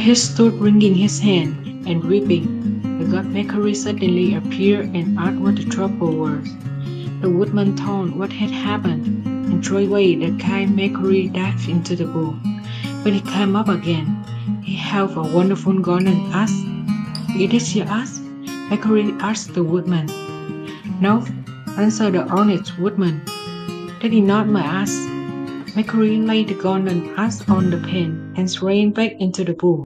he stood wringing his hand and weeping, the god Mercury suddenly appeared and asked what the trouble was. The woodman told what had happened, and straightway the kind Mercury dived into the pool. When he came up again, he held a wonderful golden axe. "It is your axe?" Mercury asked the woodman. "No," answered the honest woodman. "That is not my axe." Mercury laid the golden axe on the pan and ran back into the pool.